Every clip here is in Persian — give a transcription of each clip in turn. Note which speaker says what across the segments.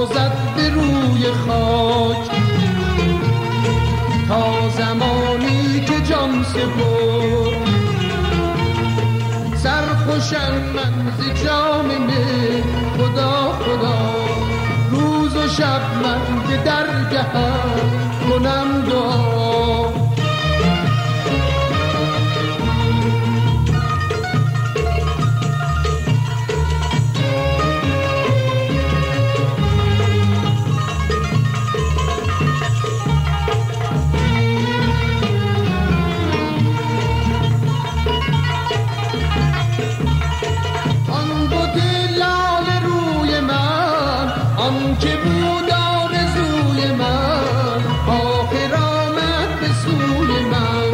Speaker 1: تازد به روی خاک، تا زمانی که جان سپرد. سرخوشم من ز جام می، خدا خدا، روز و شب من به درگهم کنم دعا. که بود آرزوی من، آخر آمد به سوی من.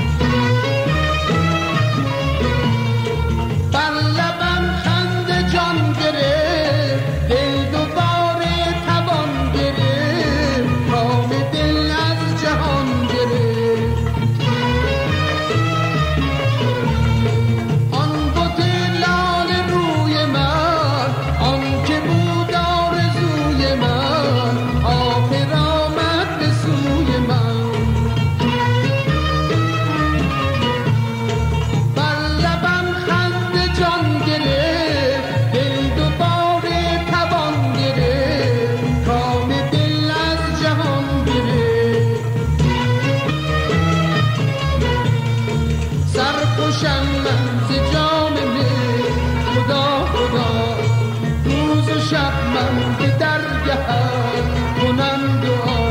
Speaker 1: بر لبم خنده جان گرفت، دل دوباره توان گرفت، کام دل از جهان گرفت. آن بت لال روی من، آن که بود سرخوشم من ز جام می، خدا خدا، روز و شب من به درگهم کنم دعا.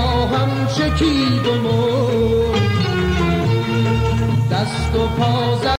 Speaker 1: چکید و مرد، دست و پا